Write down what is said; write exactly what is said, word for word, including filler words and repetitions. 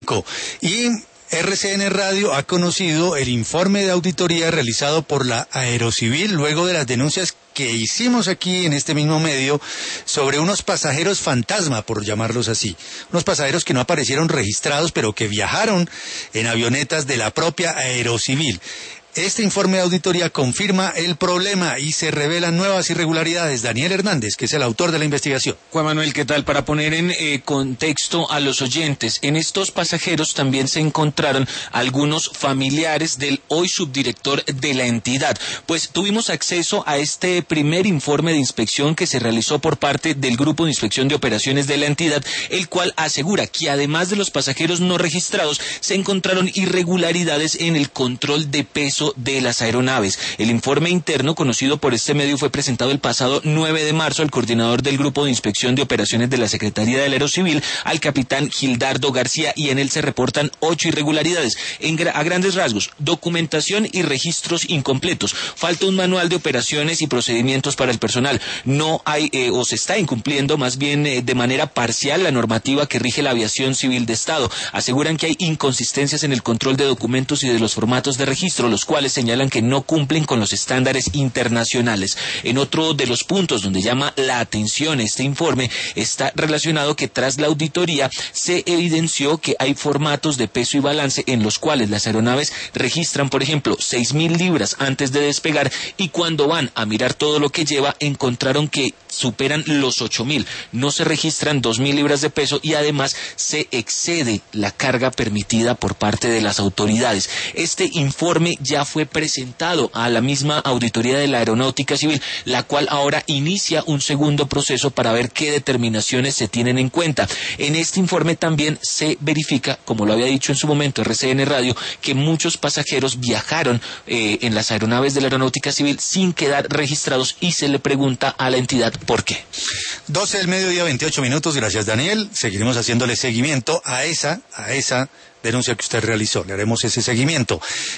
Y R C N Radio ha conocido el informe de auditoría realizado por la Aerocivil luego de las denuncias que hicimos aquí en este mismo medio sobre unos pasajeros fantasma, por llamarlos así. Unos pasajeros que no aparecieron registrados, pero que viajaron en avionetas de la propia Aerocivil. Este informe de auditoría confirma el problema y se revelan nuevas irregularidades. Daniel Hernández, que es el autor de la investigación. Juan Manuel, ¿qué tal? Para poner en eh, contexto a los oyentes, en estos pasajeros también se encontraron algunos familiares del hoy subdirector de la entidad. Pues tuvimos acceso a este primer informe de inspección que se realizó por parte del Grupo de Inspección de Operaciones de la entidad, el cual asegura que además de los pasajeros no registrados, se encontraron irregularidades en el control de peso de las aeronaves. El informe interno conocido por este medio fue presentado el pasado nueve de marzo al coordinador del Grupo de Inspección de Operaciones de la Secretaría del Aerocivil, al capitán Gildardo García, y en él se reportan ocho irregularidades. En gra- a grandes rasgos, documentación y registros incompletos. Falta un manual de operaciones y procedimientos para el personal. No hay, eh, o se está incumpliendo más bien eh, de manera parcial la normativa que rige la aviación civil de Estado. Aseguran que hay inconsistencias en el control de documentos y de los formatos de registro, los cuales señalan que no cumplen con los estándares internacionales. En otro de los puntos donde llama la atención este informe está relacionado que tras la auditoría se evidenció que hay formatos de peso y balance en los cuales las aeronaves registran, por ejemplo, seis mil libras antes de despegar, y cuando van a mirar todo lo que lleva encontraron que superan los ocho mil. No se registran dos mil libras de peso y además se excede la carga permitida por parte de las autoridades. Este informe ya fue presentado a la misma auditoría de la Aeronáutica Civil, la cual ahora inicia un segundo proceso para ver qué determinaciones se tienen en cuenta. En este informe también se verifica, como lo había dicho en su momento R C N Radio, que muchos pasajeros viajaron eh, en las aeronaves de la Aeronáutica Civil sin quedar registrados y se le pregunta a la entidad por qué. doce del mediodía, veintiocho minutos. Gracias, Daniel. Seguiremos haciéndole seguimiento a esa, a esa denuncia que usted realizó. Le haremos ese seguimiento.